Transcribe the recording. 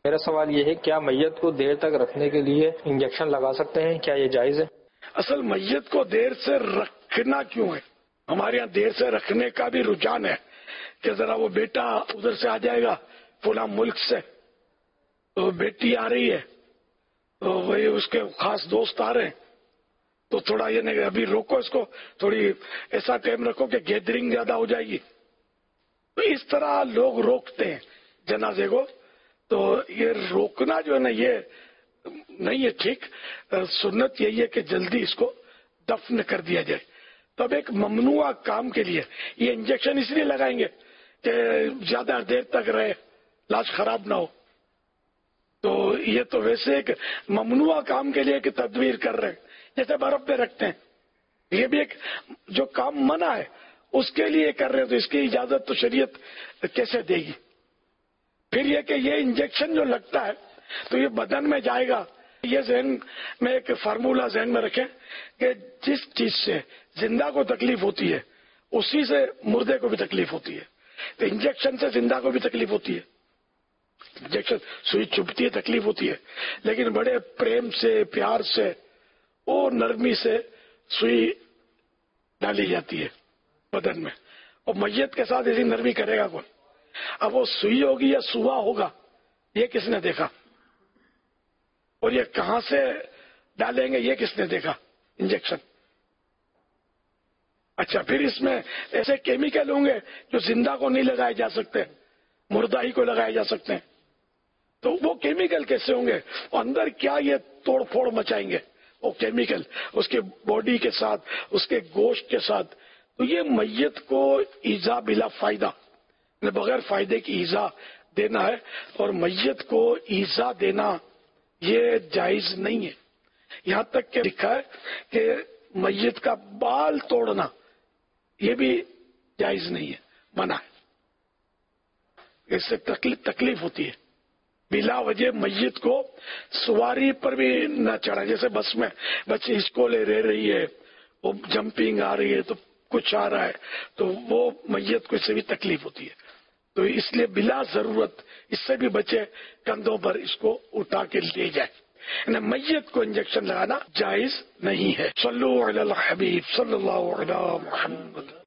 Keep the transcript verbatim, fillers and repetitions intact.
میرا سوال یہ ہے کیا میت کو دیر تک رکھنے کے لیے انجیکشن لگا سکتے ہیں؟ کیا یہ جائز ہے؟ اصل میت کو دیر سے رکھنا کیوں ہے؟ ہمارے یہاں دیر سے رکھنے کا بھی رجحان ہے کہ ذرا وہ بیٹا ادھر سے آ جائے گا فلاں ملک سے، تو بیٹی آ رہی ہے، تو وہی اس کے خاص دوست آ رہے ہیں، تو تھوڑا یہ نہیں ابھی روکو اس کو، تھوڑی ایسا ٹائم رکھو کہ گیدرنگ زیادہ ہو جائے گی. تو اس طرح لوگ روکتے ہیں جنازے کو. تو یہ روکنا جو ہے نا یہ نہیں ہے ٹھیک. سنت یہی ہے کہ جلدی اس کو دفن کر دیا جائے. تو اب ایک ممنوع کام کے لیے یہ انجیکشن اس لیے لگائیں گے کہ زیادہ دیر تک رہے، لاش خراب نہ ہو. تو یہ تو ویسے ایک ممنوع کام کے لیے کہ تدبیر کر رہے ہیں، جیسے برف پہ رکھتے ہیں. یہ بھی ایک جو کام منع ہے اس کے لیے کر رہے ہیں، تو اس کی اجازت تو شریعت کیسے دے گی؟ پھر یہ کہ یہ انجیکشن جو لگتا ہے تو یہ بدن میں جائے گا. یہ ذہن میں ایک فارمولا ذہن میں رکھیں کہ جس چیز سے زندہ کو تکلیف ہوتی ہے اسی سے مردے کو بھی تکلیف ہوتی ہے. تو انجیکشن سے زندہ کو بھی تکلیف ہوتی ہے، انجیکشن سوئی چبھتی ہے تکلیف ہوتی ہے، لیکن بڑے پریم سے پیار سے اور نرمی سے سوئی ڈالی جاتی ہے بدن میں. اور میت کے ساتھ ایسی نرمی کرے گا کون؟ اب وہ سوئی ہوگی یا سوا ہوگا یہ کس نے دیکھا؟ اور یہ کہاں سے ڈالیں گے یہ کس نے دیکھا؟ انجیکشن. اچھا پھر اس میں ایسے کیمیکل ہوں گے جو زندہ کو نہیں لگائے جا سکتے، مردہ ہی کو لگائے جا سکتے ہیں. تو وہ کیمیکل کیسے ہوں گے؟ اندر کیا یہ توڑ پھوڑ مچائیں گے وہ کیمیکل اس کے باڈی کے ساتھ، اس کے گوشت کے ساتھ. تو یہ میت کو ایذا بلا فائدہ، بغیر فائدے کی ایذا دینا ہے، اور میت کو ایذا دینا یہ جائز نہیں ہے. یہاں تک کہ لکھا ہے کہ میت کا بال توڑنا یہ بھی جائز نہیں ہے، منع ہے. اس سے تکلیف تکلیف ہوتی ہے. بلا وجہ میت کو سواری پر بھی نہ چڑھا. جیسے بس میں بچے اسکولے رہ رہی ہے، وہ جمپنگ آ رہی ہے تو کچھ آ رہا ہے، تو وہ میت کو اس سے بھی تکلیف ہوتی ہے. تو اس لیے بلا ضرورت اس سے بھی بچے کندھوں پر اس کو اٹھا کے لے جائے. میت کو انجیکشن لگانا جائز نہیں ہے. صلو علی الحبیب صلی اللہ علیہ محمد.